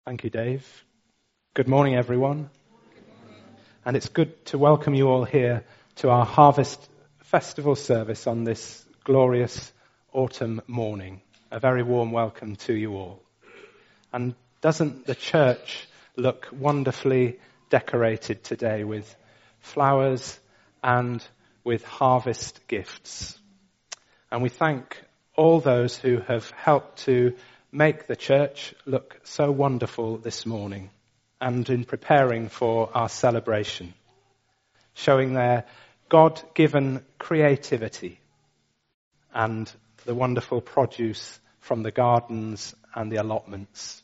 Thank you, Dave. Good morning, everyone. And it's good to welcome you all here to our Harvest Festival service on this glorious autumn morning. A very warm welcome to you all. And doesn't the church look wonderfully decorated today with flowers and with harvest gifts? And we thank all those who have helped to make the church look so wonderful this morning and in preparing for our celebration, showing their God-given creativity and the wonderful produce from the gardens and the allotments.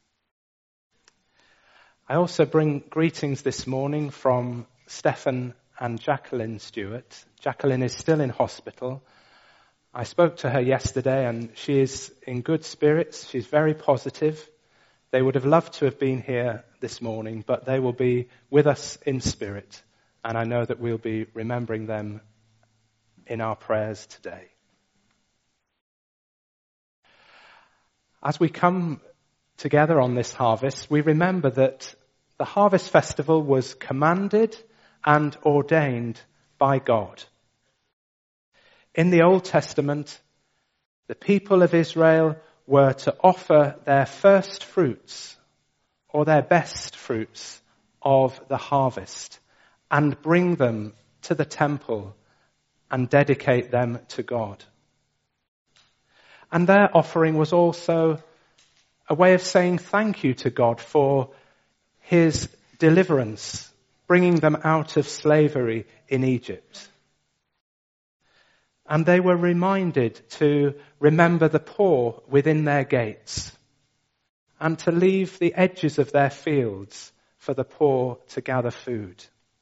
I also bring greetings this morning from Stephen and Jacqueline Stewart. Jacqueline is still in hospital. I spoke to her yesterday and she is in good spirits. She's very positive. They would have loved to have been here this morning, but they will be with us in spirit. And I know that we'll be remembering them in our prayers today. As we come together on this harvest, we remember that the Harvest Festival was commanded and ordained by God. In the Old Testament, the people of Israel were to offer their first fruits or their best fruits of the harvest and bring them to the temple and dedicate them to God. And their offering was also a way of saying thank you to God for his deliverance, bringing them out of slavery in Egypt. And they were reminded to remember the poor within their gates and to leave the edges of their fields for the poor to gather food.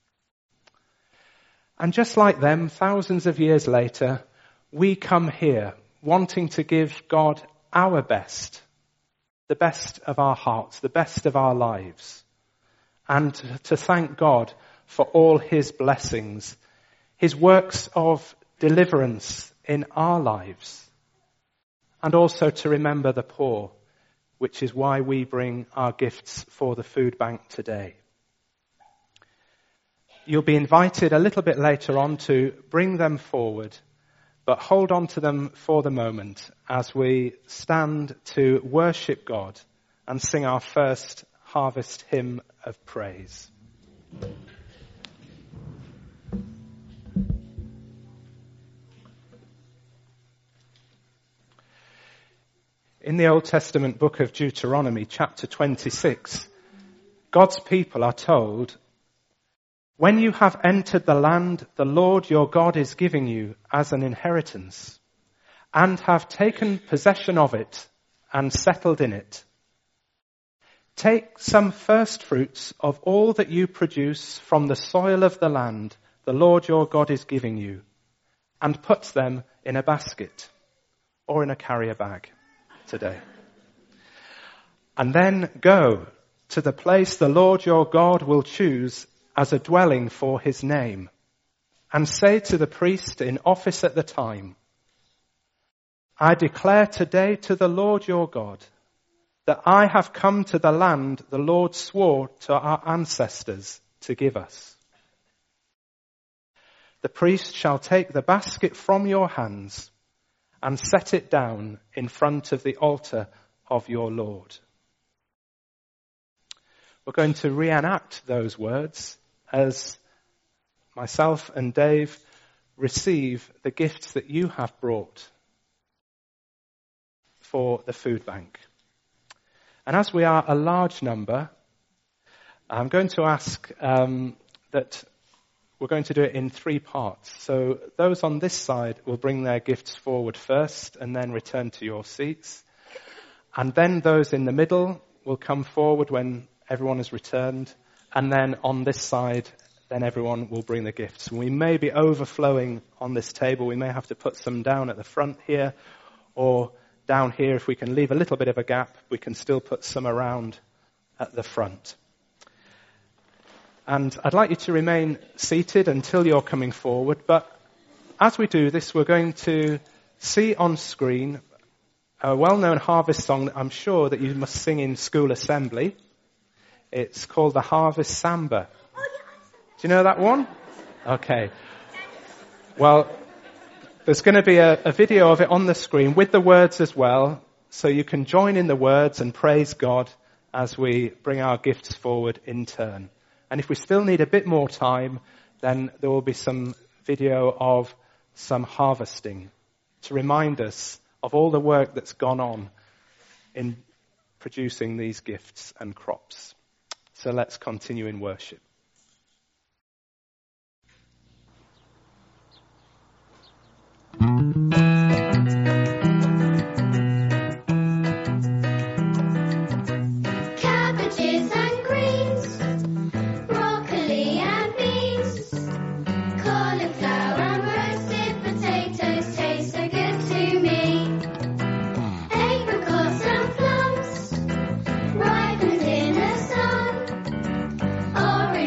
And just like them, thousands of years later, we come here wanting to give God our best, the best of our hearts, the best of our lives, and to thank God for all his blessings, his works of deliverance in our lives, and also to remember the poor, which is why we bring our gifts for the food bank today. You'll be invited a little bit later on to bring them forward, but hold on to them for the moment as we stand to worship God and sing our first harvest hymn of praise. In the Old Testament book of Deuteronomy, chapter 26, God's people are told, "When you have entered the land the Lord your God is giving you as an inheritance, and have taken possession of it and settled in it, take some first fruits of all that you produce from the soil of the land the Lord your God is giving you, and put them in a basket or in a carrier bag today. And then go to the place the Lord your God will choose as a dwelling for his name, and say to the priest in office at the time, I declare today to the Lord your God that I have come to the land the Lord swore to our ancestors to give us. The priest shall take the basket from your hands and set it down in front of the altar of your Lord." We're going to reenact those words as myself and Dave receive the gifts that you have brought for the food bank. And as we are a large number, I'm going to ask that we're going to do it in 3 parts. So those on this side will bring their gifts forward first and then return to your seats. And then those in the middle will come forward when everyone has returned. And then on this side, then everyone will bring the gifts. We may be overflowing on this table. We may have to put some down at the front here or down here. If we can leave a little bit of a gap, we can still put some around at the front. And I'd like you to remain seated until you're coming forward. But as we do this, we're going to see on screen a well-known harvest song that I'm sure that you must sing in school assembly. It's called the Harvest Samba. Do you know that one? Okay. Well, there's going to be a video of it on the screen with the words as well, so you can join in the words and praise God as we bring our gifts forward in turn. And if we still need a bit more time, then there will be some video of some harvesting to remind us of all the work that's gone on in producing these gifts and crops. So let's continue in worship. Cabbages and greens, broccoli and beans, cauliflower and roasted potatoes taste so good to me. Apricots and plums, ripened in the sun, oranges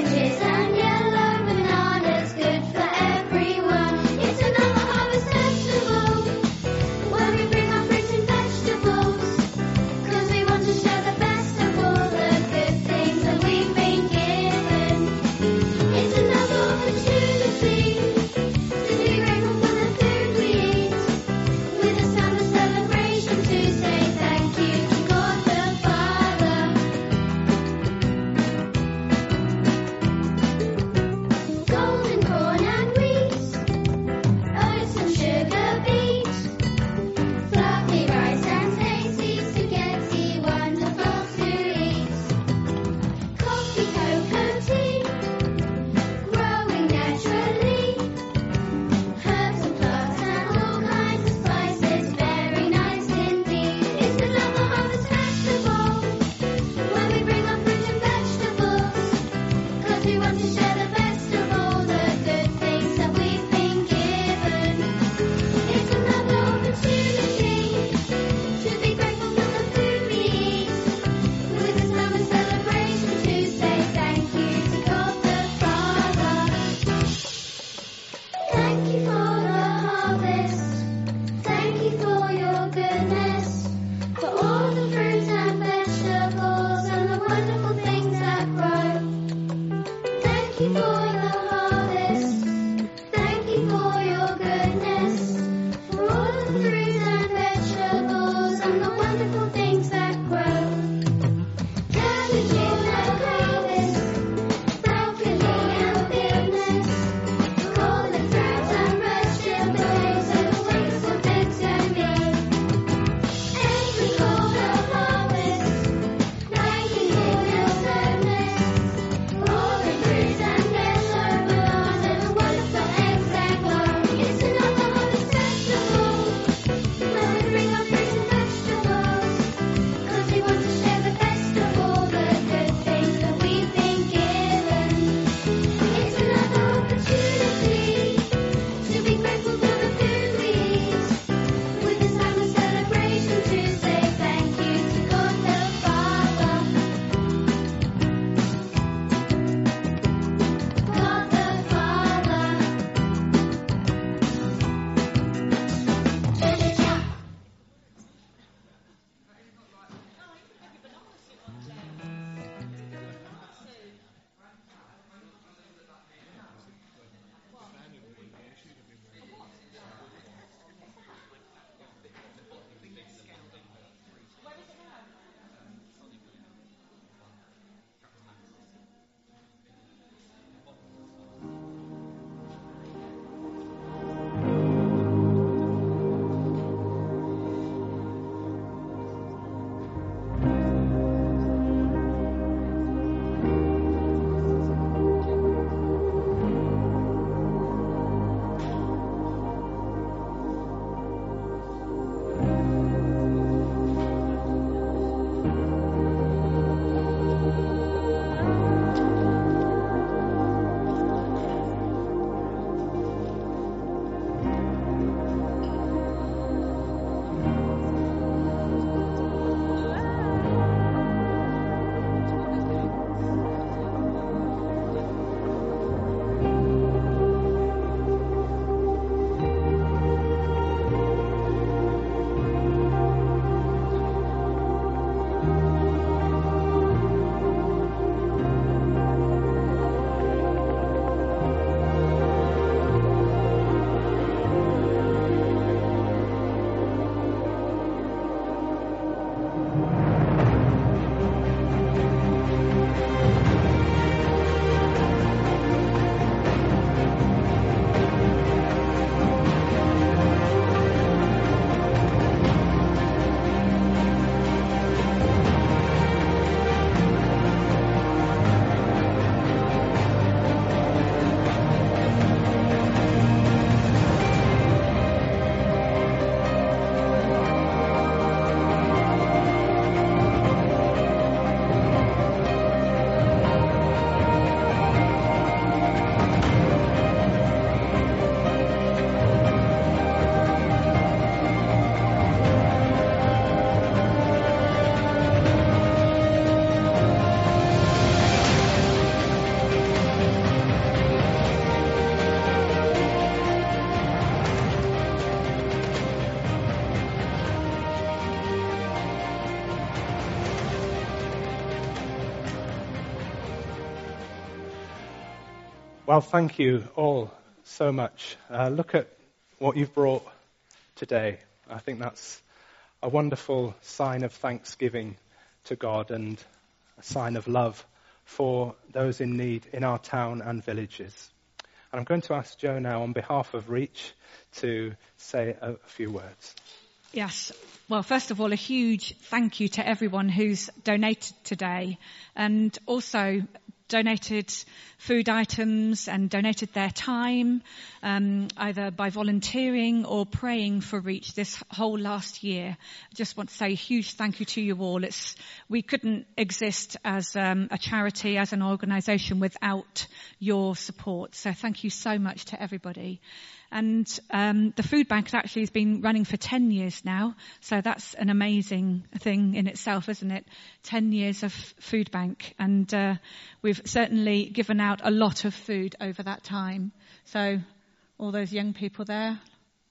Well, thank you all so much. Look at what you've brought today. I think that's a wonderful sign of thanksgiving to God and a sign of love for those in need in our town and villages. And I'm going to ask Joe now, on behalf of Reach, to say a few words. Yes. Well, first of all, a huge thank you to everyone who's donated today and also donated food items and donated their time, either by volunteering or praying for Reach this whole last year. I just want to say a huge thank you to you all. We couldn't exist as a charity, as an organisation without your support. So thank you so much to everybody. And the food bank actually has been running for 10 years now. So that's an amazing thing in itself, isn't it? 10 years of food bank. And we've certainly given out a lot of food over that time. So all those young people there.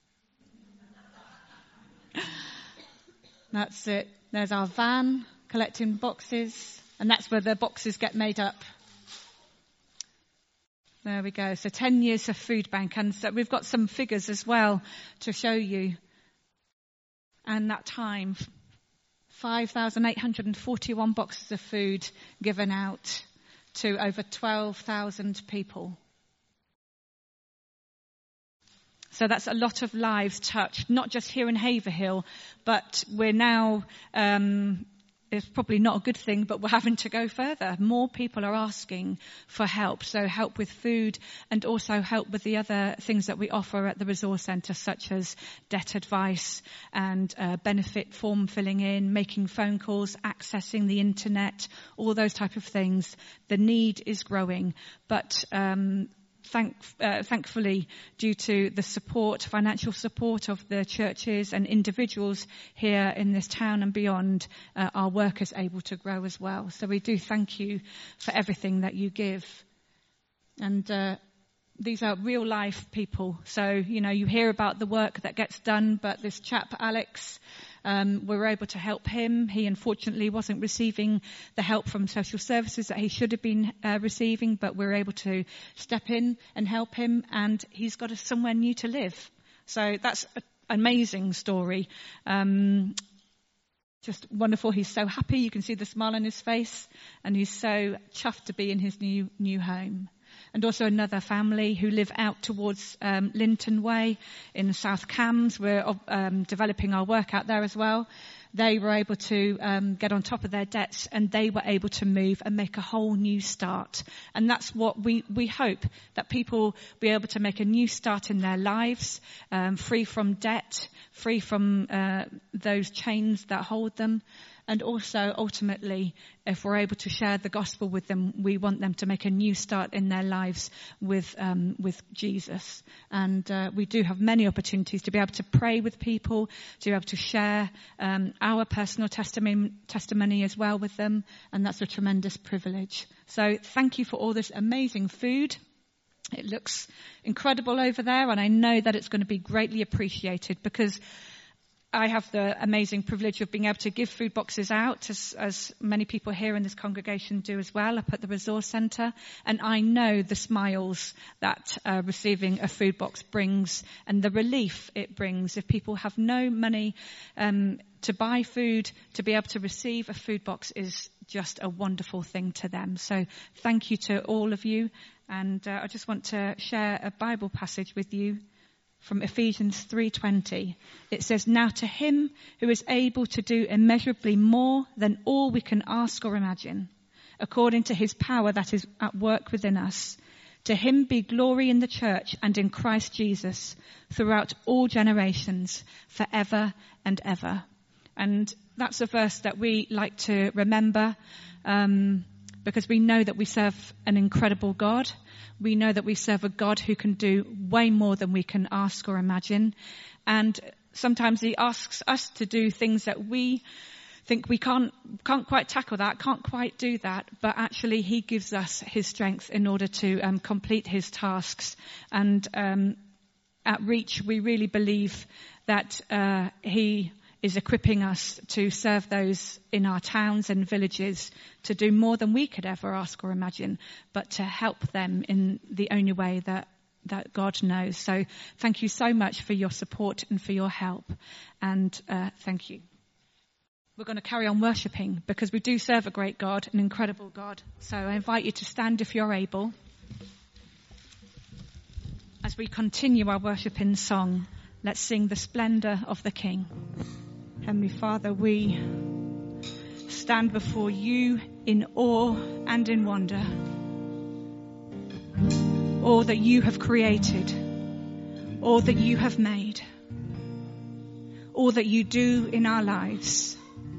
That's it. There's our van collecting boxes. And that's where the boxes get made up. There we go. So 10 years of food bank. And so we've got some figures as well to show you. And that time, 5,841 boxes of food given out to over 12,000 people. So that's a lot of lives touched, not just here in Haverhill, but we're now, it's probably not a good thing, but we're having to go further. More people are asking for help. So help with food and also help with the other things that we offer at the resource centre, such as debt advice and benefit form filling in, making phone calls, accessing the internet, all those type of things. The need is growing, but thankfully, due to the support, financial support of the churches and individuals here in this town and beyond, our work is able to grow as well. So we do thank you for everything that you give. And these are real life people. So, you hear about the work that gets done, but this chap, Alex, we were able to help him. He unfortunately wasn't receiving the help from social services that he should have been receiving, but we were able to step in and help him, and he's got somewhere new to live. So that's an amazing story. Just wonderful. He's so happy. You can see the smile on his face, and he's so chuffed to be in his new home. And also another family who live out towards Linton Way in South Cambs. We're developing our work out there as well. They were able to get on top of their debts, and they were able to move and make a whole new start. And that's what we hope, that people be able to make a new start in their lives, free from debt, free from those chains that hold them. And also, ultimately, if we're able to share the gospel with them, we want them to make a new start in their lives with Jesus. And we do have many opportunities to be able to pray with people, to be able to share our personal testimony as well with them. And that's a tremendous privilege. So thank you for all this amazing food. It looks incredible over there, and I know that it's going to be greatly appreciated, because I have the amazing privilege of being able to give food boxes out, as many people here in this congregation do as well, up at the resource centre. And I know the smiles that receiving a food box brings, and the relief it brings. If people have no money to buy food, to be able to receive a food box is just a wonderful thing to them. So thank you to all of you. And I just want to share a Bible passage with you from Ephesians 3:20. It says, "Now to him who is able to do immeasurably more than all we can ask or imagine, according to his power that is at work within us, to him be glory in the church and in Christ Jesus throughout all generations, forever and ever." And that's a verse that we like to remember, because we know that we serve an incredible God. We know that we serve a God who can do way more than we can ask or imagine. And sometimes he asks us to do things that we think we can't quite tackle that, can't quite do that. But actually he gives us his strength in order to complete his tasks. And at Reach, we really believe that he is equipping us to serve those in our towns and villages to do more than we could ever ask or imagine, but to help them in the only way that God knows. So thank you so much for your support and for your help. And thank you. We're going to carry on worshipping because we do serve a great God, an incredible God. So I invite you to stand if you're able as we continue our worship in song. Let's sing the splendor of the King. Heavenly Father, we stand before you in awe and in wonder. All that you have created, all that you have made, all that you do in our lives.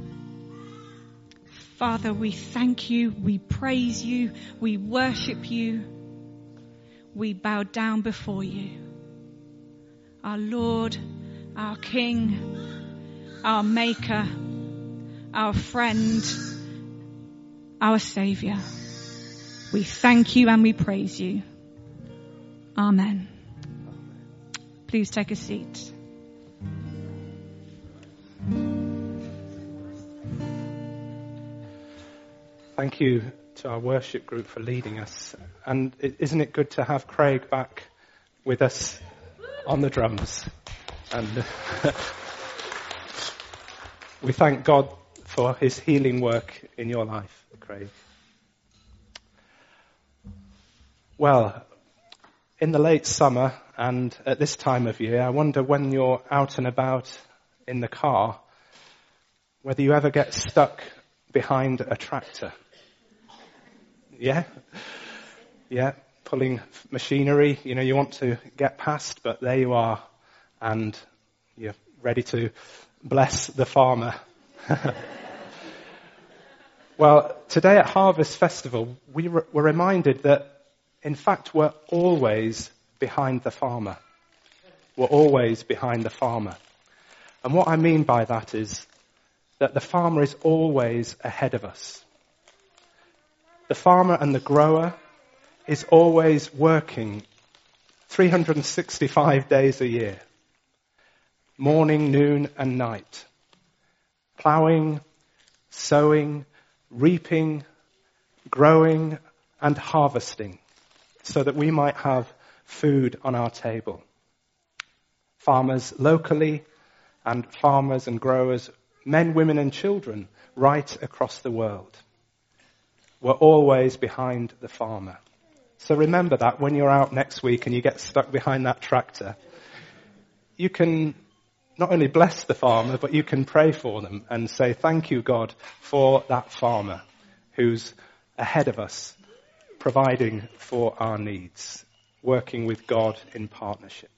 Father, we thank you, we praise you, we worship you, we bow down before you. Our Lord, our King, our Maker, our friend, our Saviour. We thank you and we praise you. Amen. Please take a seat. Thank you to our worship group for leading us. And isn't it good to have Craig back with us on the drums? And we thank God for his healing work in your life, Craig. Well, in the late summer and at this time of year, I wonder when you're out and about in the car, whether you ever get stuck behind a tractor. Yeah? Yeah, pulling machinery, you want to get past, but there you are, and you're ready to bless the farmer. Well, today at Harvest Festival, we're reminded that, in fact, we're always behind the farmer. We're always behind the farmer. And what I mean by that is that the farmer is always ahead of us. The farmer and the grower is always working 365 days a year, morning, noon and night, ploughing, sowing, reaping, growing and harvesting so that we might have food on our table. Farmers locally and farmers and growers, men, women and children right across the world. We're always behind the farmer. So remember that when you're out next week and you get stuck behind that tractor, you can not only bless the farmer, but you can pray for them and say, thank you, God, for that farmer who's ahead of us, providing for our needs, working with God in partnership.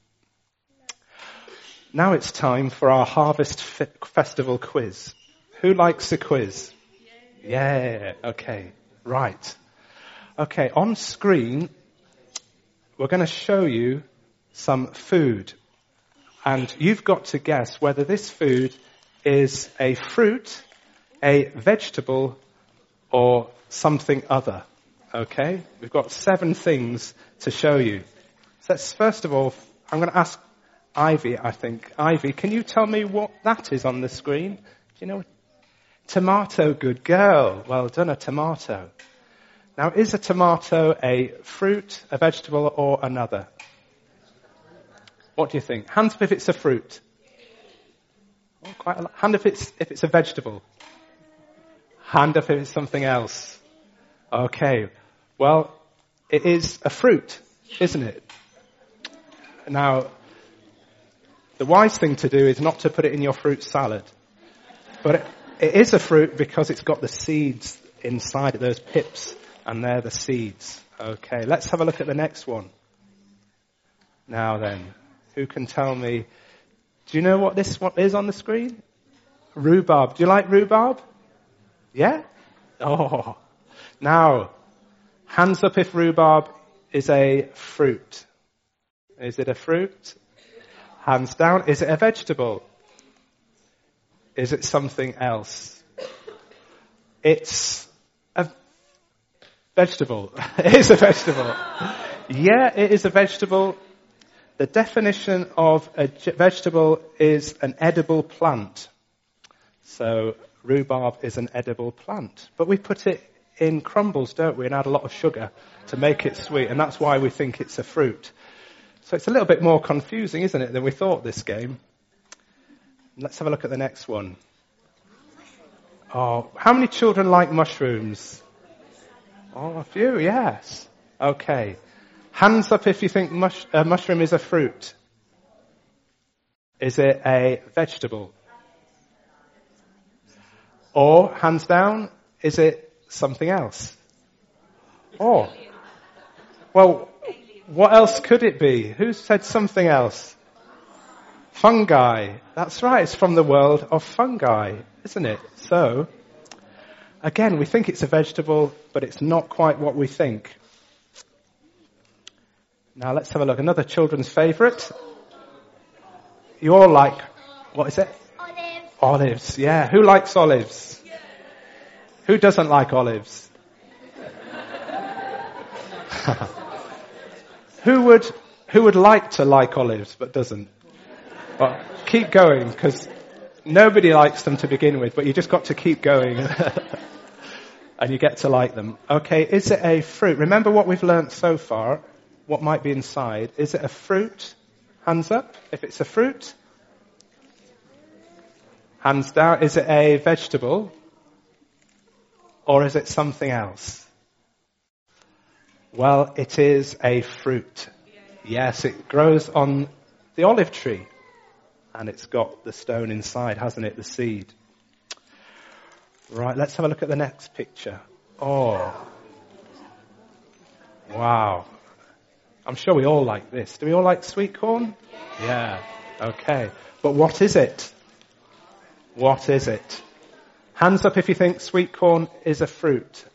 Now it's time for our Harvest Festival quiz. Who likes a quiz? Yeah, okay. Right. Okay, on screen, we're going to show you some food. And you've got to guess whether this food is a fruit, a vegetable, or something other. Okay? We've got 7 things to show you. So let's, first of all, I'm going to ask Ivy, I think. Ivy, can you tell me what that is on the screen? Do you know? Tomato, good girl. Well done, a tomato. Now, is a tomato a fruit, a vegetable, or another? What do you think? Hands up if it's a fruit. Oh, quite a lot. Hand up if it's a vegetable. Hand up if it's something else. Okay. Well, it is a fruit, isn't it? Now, the wise thing to do is not to put it in your fruit salad. But it is a fruit because it's got the seeds inside it, those pips, and they're the seeds. Okay, let's have a look at the next one. Now then, who can tell me, do you know what this one is on the screen? Rhubarb. Do you like rhubarb? Yeah? Oh. Now, hands up if rhubarb is a fruit. Is it a fruit? Hands down. Is it a vegetable? Is it something else? It's a vegetable. It is a vegetable. Yeah, it is a vegetable. The definition of a vegetable is an edible plant. So rhubarb is an edible plant. But we put it in crumbles, don't we, and add a lot of sugar to make it sweet, and that's why we think it's a fruit. So it's a little bit more confusing, isn't it, than we thought, this game. Let's have a look at the next one. Oh, how many children like mushrooms? Oh, a few, yes. Okay. Hands up if you think mushroom is a fruit. Is it a vegetable? Or, hands down, is it something else? Oh. Well, what else could it be? Who said something else? Fungi. That's right, it's from the world of fungi, isn't it? So, again, we think it's a vegetable, but it's not quite what we think. Now let's have a look. Another children's favourite. You all like, what is it? Olives. Olives, yeah. Who likes olives? Who doesn't like olives? Who would like to like olives but doesn't? Well, keep going, because nobody likes them to begin with, but you just got to keep going and you get to like them. Okay, is it a fruit? Remember what we've learnt so far, what might be inside. Is it a fruit? Hands up if it's a fruit. Hands down. Is it a vegetable? Or is it something else? Well, it is a fruit. Yes, it grows on the olive tree. And it's got the stone inside, hasn't it? The seed. Right, let's have a look at the next picture. Oh. Wow. I'm sure we all like this. Do we all like sweet corn? Yeah. Okay. But what is it? What is it? Hands up if you think sweet corn is a fruit.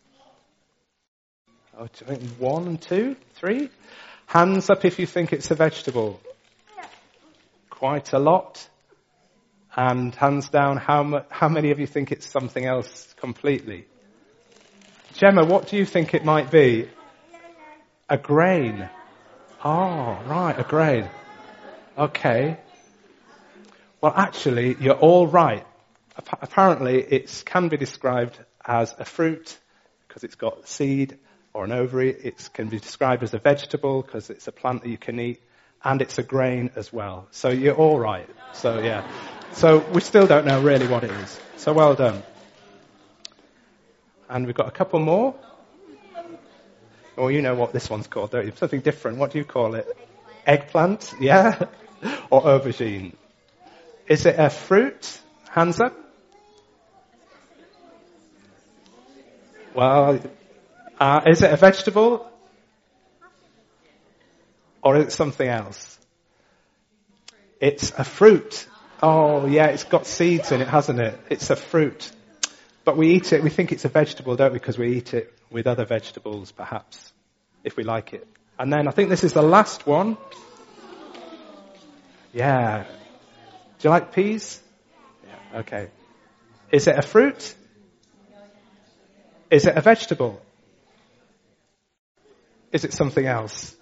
Oh, I think 1 and 2, 3. Hands up if you think it's a vegetable. Quite a lot. And hands down, how many of you think it's something else completely? Gemma, what do you think it might be? A grain. Oh, right, a grain. Okay. Well, actually, you're all right. Apparently, it can be described as a fruit because it's got seed or an ovary. It can be described as a vegetable because it's a plant that you can eat. And it's a grain as well. So you're all right. So, yeah. So we still don't know really what it is. So well done. And we've got a couple more. Oh, you know what this one's called, don't you? Something different. What do you call it? Eggplant? Yeah? Or aubergine? Is it a fruit? Hands up. Well, is it a vegetable? Or is it something else? It's a fruit. Oh, yeah, it's got seeds in it, hasn't it? It's a fruit. But we eat it, we think it's a vegetable, don't we? Because we eat it with other vegetables, perhaps, if we like it. And then I think this is the last one. Yeah. Do you like peas? Yeah, okay. Is it a fruit? Is it a vegetable? Is it something else?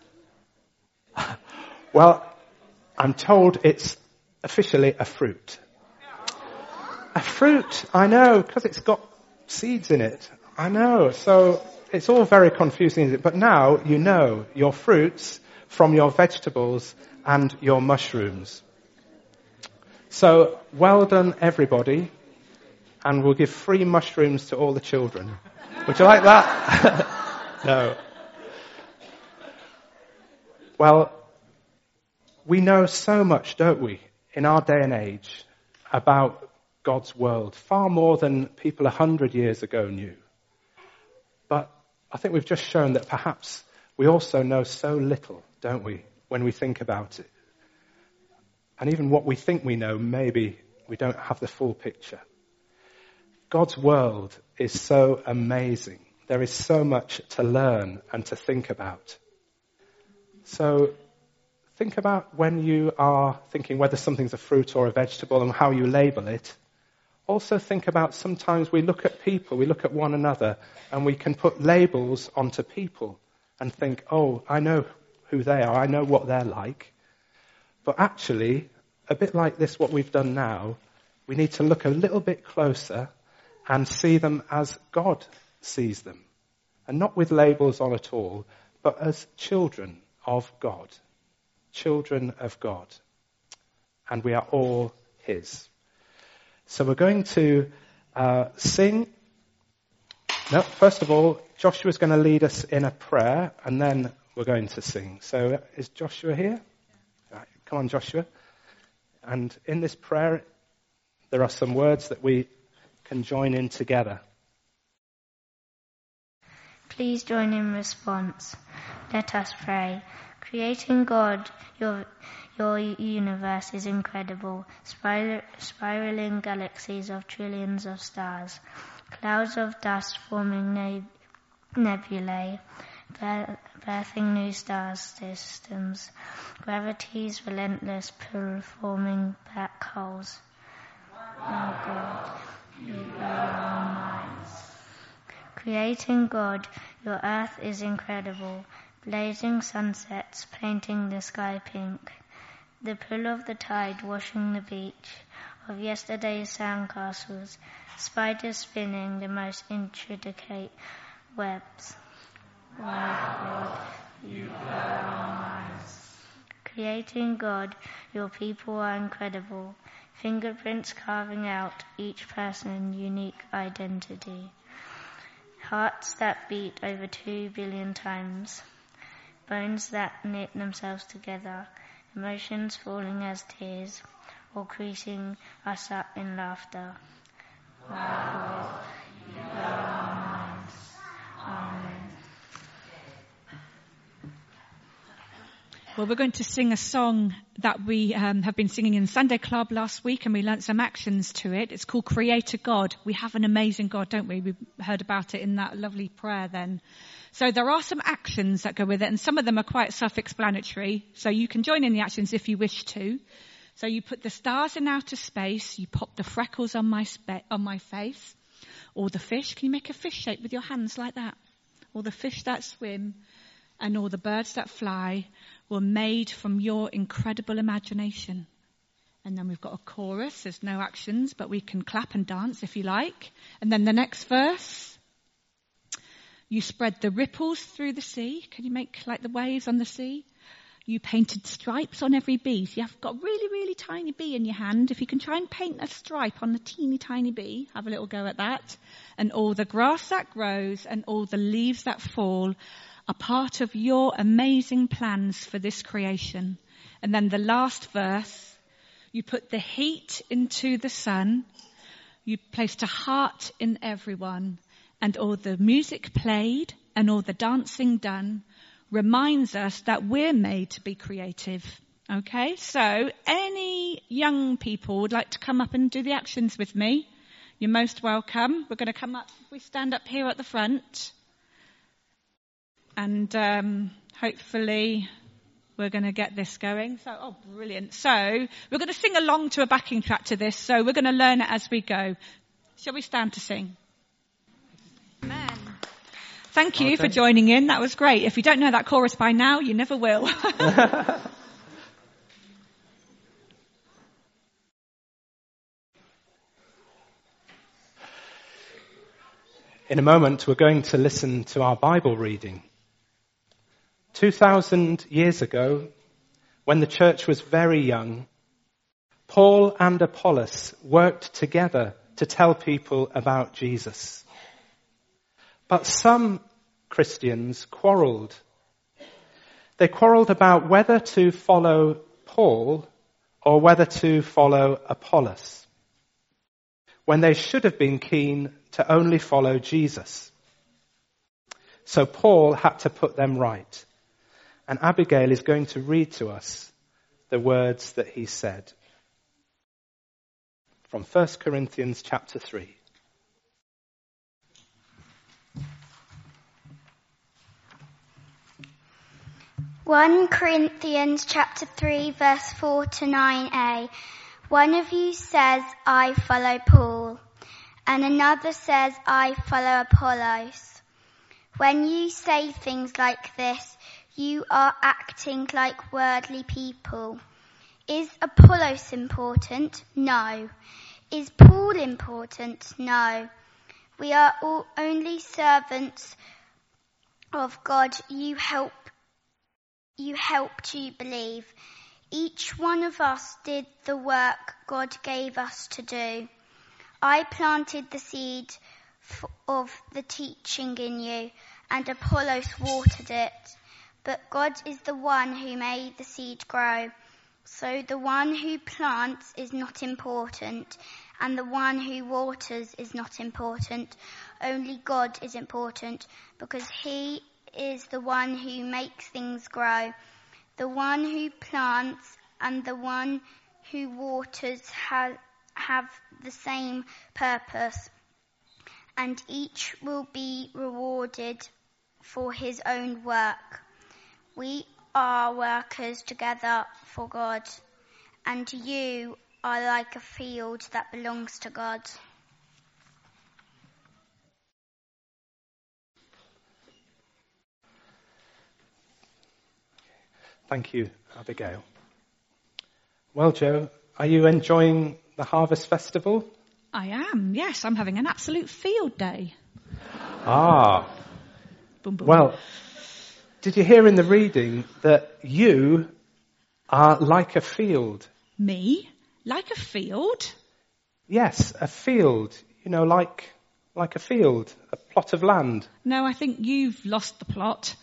Well, I'm told it's officially a fruit. A fruit, I know, because it's got seeds in it. I know, so it's all very confusing, isn't it? But now you know your fruits from your vegetables and your mushrooms. So, well done everybody, and we'll give free mushrooms to all the children. Would you like that? No. Well, we know so much, don't we, in our day and age about God's world, far more than people 100 years ago knew. But I think we've just shown that perhaps we also know so little, don't we, when we think about it. And even what we think we know, maybe we don't have the full picture. God's world is so amazing. There is so much to learn and to think about. So think about when you are thinking whether something's a fruit or a vegetable and how you label it. Also think about sometimes we look at people, we look at one another, and we can put labels onto people and think, oh, I know who they are, I know what they're like. But actually, a bit like this, what we've done now, We need to look a little bit closer and see them as God sees them. And not with labels on at all, but as children of God. Children of God. And we are all his. So we're going to sing. No, first of all, Joshua's going to lead us in a prayer, and then we're going to sing. So is Joshua here? Right, come on, Joshua. And in this prayer, there are some words that we can join in together. Please join in response. Let us pray. Creating God, your universe is incredible, spiraling galaxies of trillions of stars, clouds of dust forming nebulae, birthing new star systems, gravity's relentless pull forming black holes. Oh God, you blow our minds. Creating God, your earth is incredible, blazing sunsets painting the sky pink, the pull of the tide washing the beach, of yesterday's sandcastles, spiders spinning the most intricate webs. Why, God, you blow our minds. Creating God, your people are incredible, fingerprints carving out each person's unique identity. Hearts that beat over 2 billion times, bones that knit themselves together, emotions falling as tears, or creasing us up in laughter. Wow, you blow our minds. Amen. Well, we're going to sing a song that we have been singing in Sunday Club last week, and we learnt some actions to it. It's called Creator God. We have an amazing God, don't we? We heard about it in that lovely prayer then. So there are some actions that go with it, and some of them are quite self-explanatory. So you can join in the actions if you wish to. So you put the stars in outer space, you pop the freckles on my face, or the fish. Can you make a fish shape with your hands like that? Or the fish that swim, and all the birds that fly were made from your incredible imagination. And then we've got a chorus. There's no actions, but we can clap and dance if you like. And then the next verse. You spread the ripples through the sea. Can you make like the waves on the sea? You painted stripes on every bee. So you've got a really, really tiny bee in your hand. If you can try and paint a stripe on the teeny tiny bee, have a little go at that. And all the grass that grows and all the leaves that fall are part of your amazing plans for this creation. And then the last verse, you put the heat into the sun, you placed a heart in everyone, and all the music played and all the dancing done reminds us that we're made to be creative. Okay, so any young people would like to come up and do the actions with me? You're most welcome. We're going to come up, we stand up here at the front. And hopefully we're going to get this going. So, oh, brilliant. So we're going to sing along to a backing track to this. So we're going to learn it as we go. Shall we stand to sing? Amen. Thank you for joining in. That was great. If you don't know that chorus by now, you never will. In a moment, we're going to listen to our Bible reading. 2,000 years ago, when the church was very young, Paul and Apollos worked together to tell people about Jesus. But some Christians quarreled. They quarreled about whether to follow Paul or whether to follow Apollos, when they should have been keen to only follow Jesus. So Paul had to put them right. And Abigail is going to read to us the words that he said. From 1 Corinthians chapter 3. (1 Corinthians chapter 3 verse 4 to 9a). One of you says, I follow Paul, and another says, I follow Apollos. When you say things like this, you are acting like worldly people. Is Apollos important? No. Is Paul important? No. We are all only servants of God. You help to believe. Each one of us did the work God gave us to do. I planted the seed of the teaching in you, and Apollos watered it. But God is the one who made the seed grow. So the one who plants is not important, and the one who waters is not important. Only God is important, because he is the one who makes things grow. The one who plants and the one who waters have the same purpose, and each will be rewarded for his own work. We are workers together for God, and you are like a field that belongs to God. Thank you, Abigail. Well, Joe, are you enjoying the Harvest Festival? I am, yes. I'm having an absolute field day. Ah. Boom, boom. Well, did you hear in the reading that you are like a field? Me? Like a field? Yes, a field. You know, like a field, a plot of land. No, I think you've lost the plot.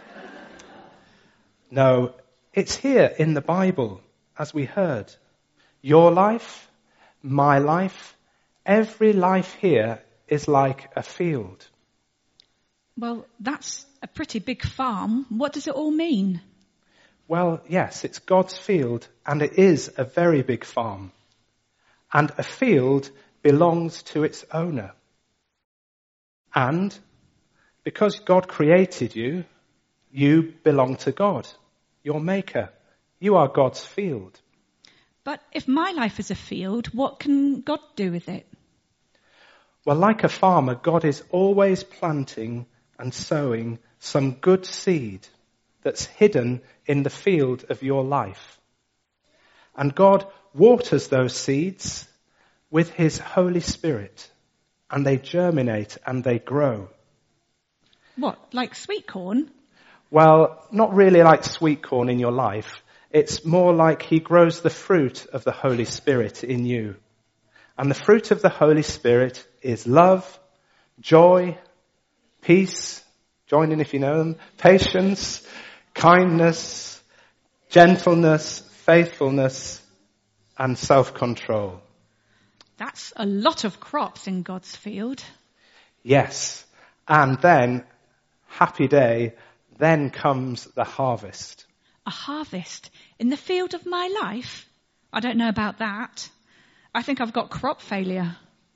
No, it's here in the Bible, as we heard. Your life, my life, every life here is like a field. Well, that's a pretty big farm. What does it all mean? Well, yes, it's God's field, and it is a very big farm. And a field belongs to its owner. And because God created you, you belong to God, your maker. You are God's field. But if my life is a field, what can God do with it? Well, like a farmer, God is always planting and sowing some good seed that's hidden in the field of your life. And God waters those seeds with his Holy Spirit, and they germinate and they grow. What, like sweet corn? Well, not really like sweet corn in your life. It's more like he grows the fruit of the Holy Spirit in you. And the fruit of the Holy Spirit is love, joy, peace, join in if you know them, patience, kindness, gentleness, faithfulness, and self-control. That's a lot of crops in God's field. Yes. And then, happy day, then comes the harvest. A harvest in the field of my life? I don't know about that. I think I've got crop failure.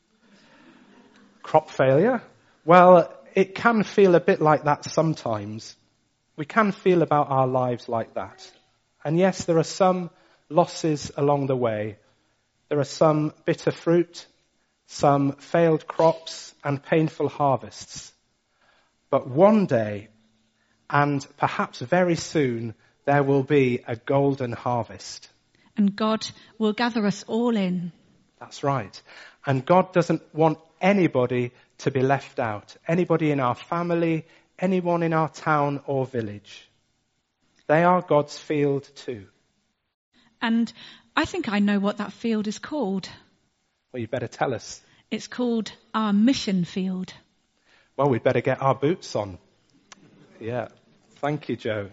Crop failure? Well, it can feel a bit like that sometimes. We can feel about our lives like that. And yes, there are some losses along the way. There are some bitter fruit, some failed crops, and painful harvests. But one day, and perhaps very soon, there will be a golden harvest. And God will gather us all in. That's right. And God doesn't want anybody to be left out. Anybody in our family, anyone in our town or village. They are God's field too. And I think I know what that field is called. Well, you better tell us. It's called our mission field. Well, we'd better get our boots on. Yeah. Thank you, Joe.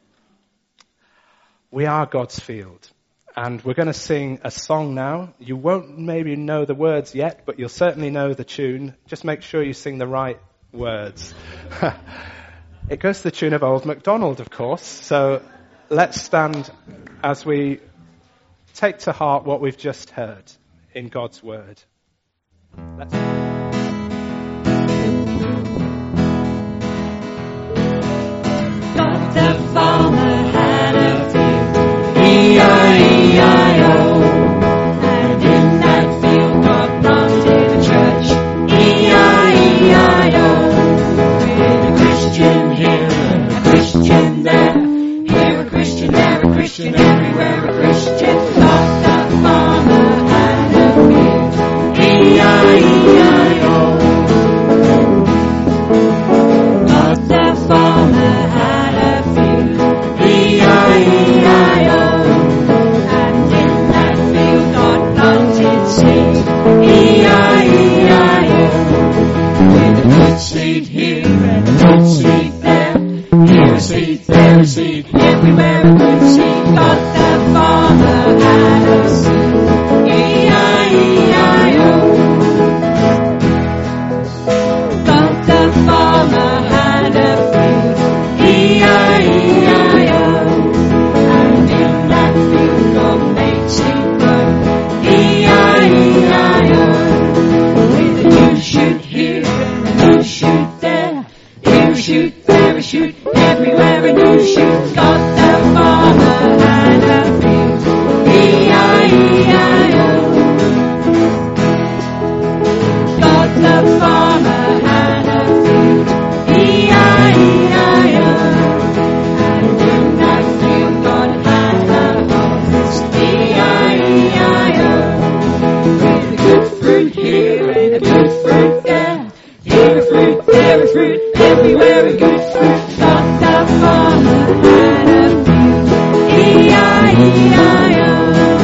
We are God's field. And we're going to sing a song now. You won't maybe know the words yet, but you'll certainly know the tune. Just make sure you sing the right words. It goes to the tune of Old MacDonald, of course. So let's stand as we take to heart what we've just heard in God's word. Let's The farmer had a field, E-I-E-I-O. And in that field God planted a church, E-I-E-I-O. With a Christian here and a Christian there, here a Christian, there a Christian, everywhere a Christian. God the farmer had a field, seed here and a good seed there. Here a seed, there a seed, everywhere a good seed. God the farmer had a seed. E-I-E-I-O. God the farmer had a field. E-I-E-I-O. And in that field God made seed grow. E-I-E-I-o. With a new shoot here and a new shoot there. Here a shoot, there a shoot, everywhere a new shoot. God the farmer had a field. E-I-E-I-o. God the farmer had a field. E-I-E-I-o. And in that field God had a harvest. E-I-E-I-o. With a good fruit here and a good fruit there. Here a fruit, there a fruit, everywhere a good fruit. God the farmer had a field. E-I-E-I-o.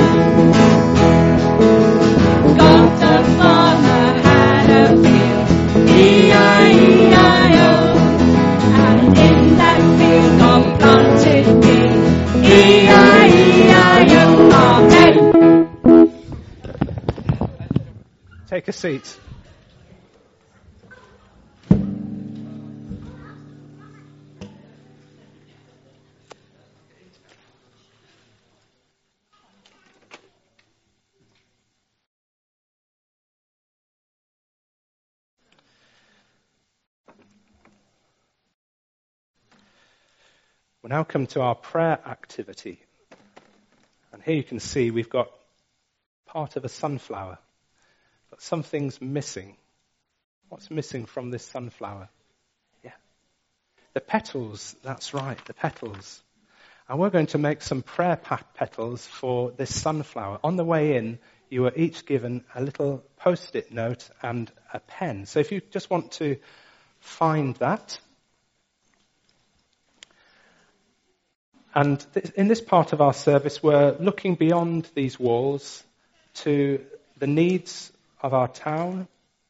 God the farmer had a field. E-I-E-I-o. And in that field God planted me. E-I-E-I-o. Amen. Take a seat. We now come to our prayer activity. And here you can see we've got part of a sunflower, but something's missing. What's missing from this sunflower? Yeah. The petals, that's right, the petals. And we're going to make some prayer petals for this sunflower. On the way in, you were each given a little post-it note and a pen. So if you just want to find that. And in this part of our service, we're looking beyond these walls to the needs of our town,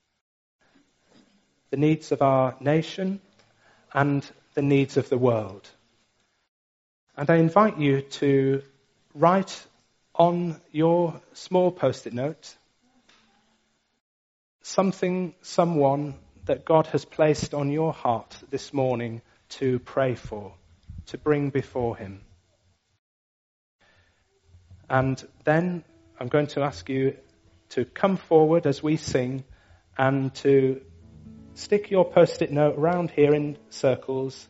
the needs of our nation, and the needs of the world. And I invite you to write on your small post-it note something, someone that God has placed on your heart this morning to pray for, to bring before him. And then I'm going to ask you to come forward as we sing and to stick your post-it note around here in circles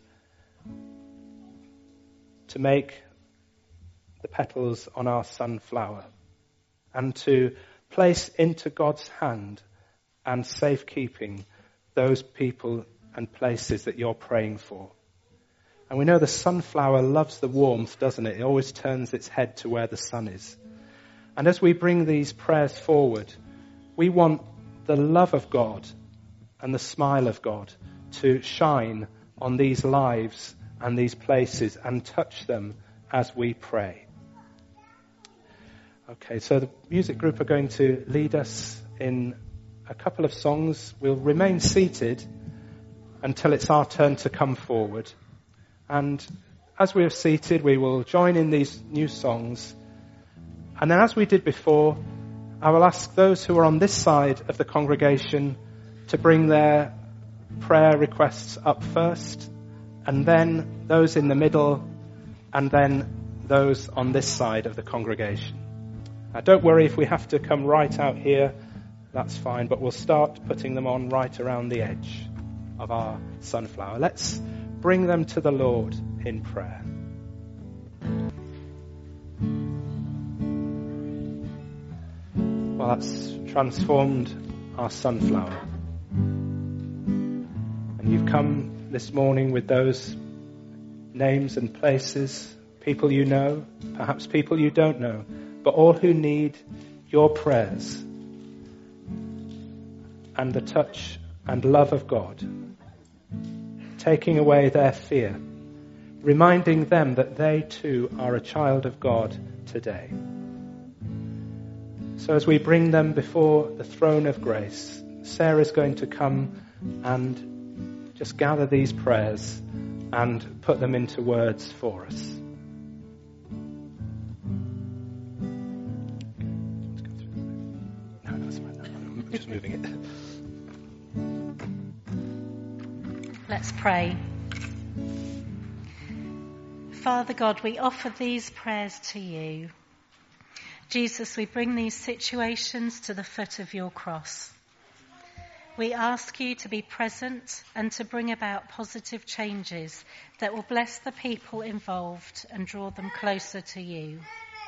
to make the petals on our sunflower and to place into God's hand and safekeeping those people and places that you're praying for. And we know the sunflower loves the warmth, doesn't it? It always turns its head to where the sun is. And as we bring these prayers forward, we want the love of God and the smile of God to shine on these lives and these places and touch them as we pray. Okay, so the music group are going to lead us in a couple of songs. We'll remain seated until it's our turn to come forward. And as we are seated, we will join in these new songs. And then as we did before, I will ask those who are on this side of the congregation to bring their prayer requests up first, and then those in the middle, and then those on this side of the congregation. Now, don't worry if we have to come right out here, that's fine, but we'll start putting them on right around the edge of our sunflower. Let's bring them to the Lord in prayer. Well, that's transformed our sunflower. And you've come this morning with those names and places, people you know, perhaps people you don't know, but all who need your prayers and the touch and love of God, taking away their fear, reminding them that they too are a child of God today. So as we bring them before the throne of grace, Sarah's going to come and just gather these prayers and put them into words for us. No, that's fine. I'm just moving it. Let's pray. Father God, we offer these prayers to you. Jesus, we bring these situations to the foot of your cross. We ask you to be present and to bring about positive changes that will bless the people involved and draw them closer to you.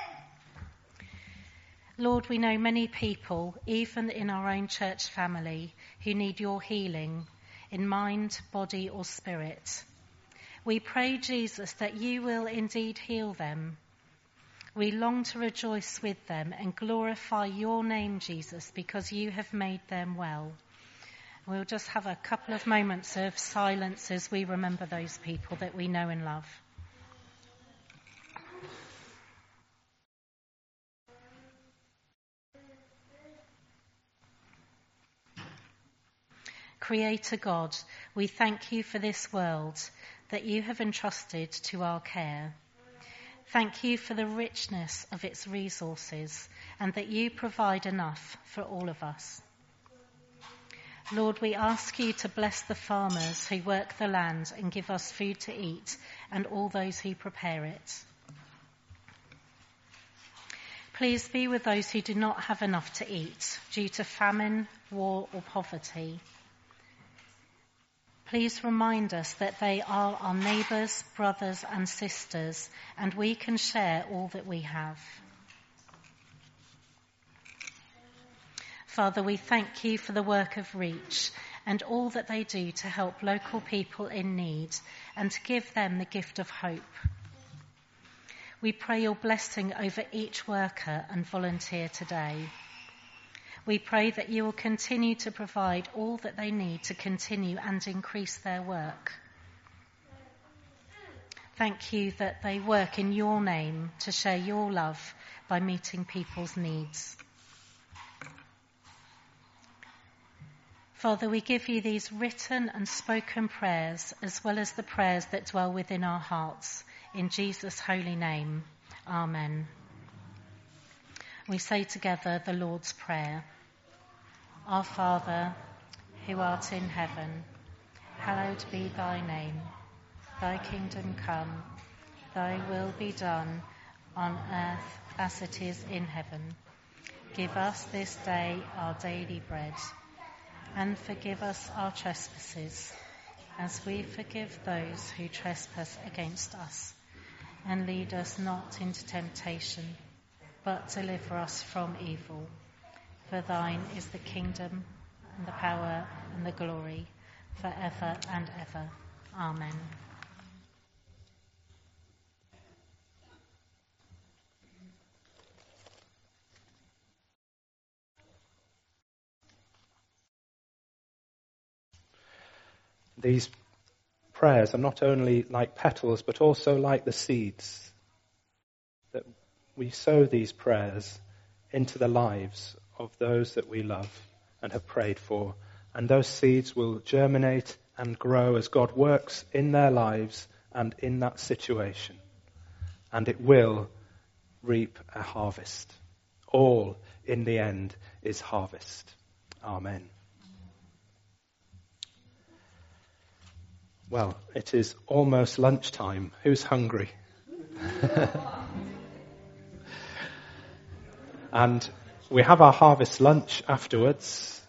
Lord, we know many people, even in our own church family, who need your healing in mind, body or spirit. We pray, Jesus, that you will indeed heal them. We long to rejoice with them and glorify your name, Jesus, because you have made them well. We'll just have a couple of moments of silence as we remember those people that we know and love. Creator God, we thank you for this world that you have entrusted to our care. Thank you for the richness of its resources and that you provide enough for all of us. Lord, we ask you to bless the farmers who work the land and give us food to eat and all those who prepare it. Please be with those who do not have enough to eat due to famine, war or poverty. Please remind us that they are our neighbours, brothers and sisters, and we can share all that we have. Father, we thank you for the work of Reach and all that they do to help local people in need and to give them the gift of hope. We pray your blessing over each worker and volunteer today. We pray that you will continue to provide all that they need to continue and increase their work. Thank you that they work in your name to share your love by meeting people's needs. Father, we give you these written and spoken prayers as well as the prayers that dwell within our hearts. In Jesus' holy name, amen. We say together the Lord's Prayer. Our Father, who art in heaven, hallowed be thy name. Thy kingdom come, thy will be done on earth as it is in heaven. Give us this day our daily bread, and forgive us our trespasses, as we forgive those who trespass against us. And lead us not into temptation, but deliver us from evil. For thine is the kingdom, and the power, and the glory, forever and ever. Amen. These prayers are not only like petals, but also like the seeds. That we sow these prayers into the lives of those that we love and have prayed for. And those seeds will germinate and grow as God works in their lives and in that situation. And it will reap a harvest. All in the end is harvest. Amen. Well, it is almost lunchtime. Who's hungry? And we have our harvest lunch afterwards.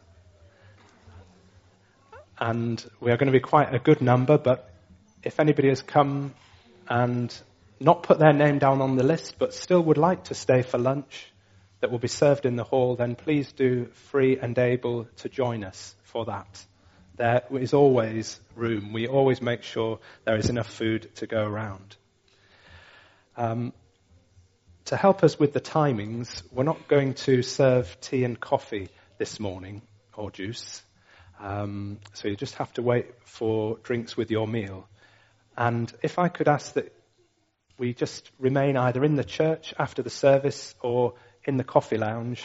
And we are going to be quite a good number, but if anybody has come and not put their name down on the list, but still would like to stay for lunch that will be served in the hall, then please do free and able to join us for that. There is always room. We always make sure there is enough food to go around. To help us with the timings, we're not going to serve tea and coffee this morning, or juice. So you just have to wait for drinks with your meal. And if I could ask that we just remain either in the church after the service or in the coffee lounge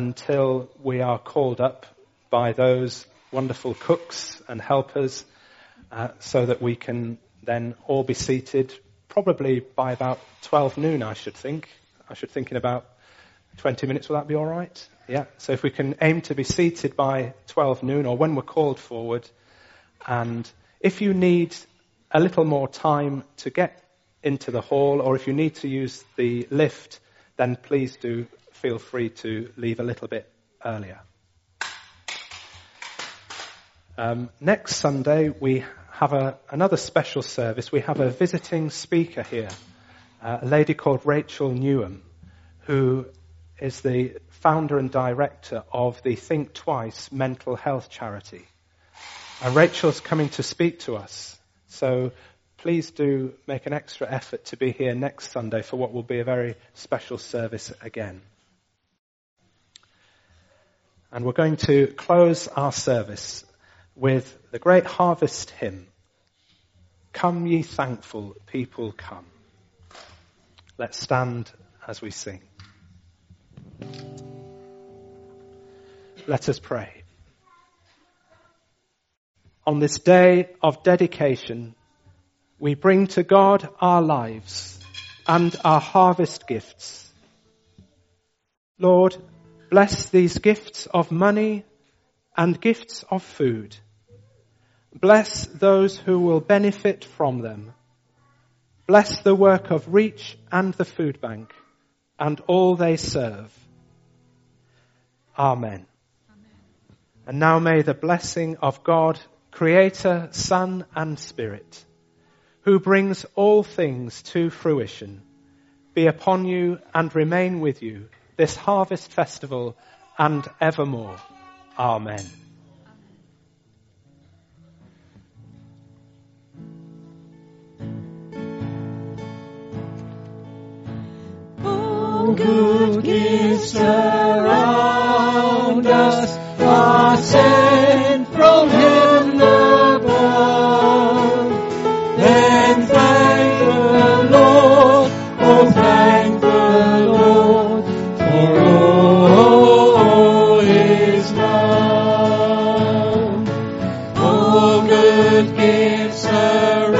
until we are called up by those wonderful cooks and helpers so that we can then all be seated probably by about 12 noon, I should think. I should think in about 20 minutes. Will that be all right? Yeah. So if we can aim to be seated by 12 noon or when we're called forward. And if you need a little more time to get into the hall, or if you need to use the lift, then please do feel free to leave a little bit earlier. Next Sunday, we have another special service. We have a visiting speaker here, a lady called Rachel Newham, who is the founder and director of the Think Twice mental health charity. And Rachel's coming to speak to us. So please do make an extra effort to be here next Sunday for what will be a very special service again. And we're going to close our service with the great harvest hymn, Come Ye Thankful People Come. Let's stand as we sing. Let us pray. On this day of dedication, we bring to God our lives and our harvest gifts. Lord, bless these gifts of money and gifts of food. Bless those who will benefit from them. Bless the work of Reach and the Food Bank and all they serve. Amen. And now may the blessing of God, Creator, Son and Spirit, who brings all things to fruition, be upon you and remain with you this harvest festival and evermore. Amen. All good gifts surround us, are sent from heaven above. Then thank the Lord, oh thank the Lord, for all is love. All good gifts surround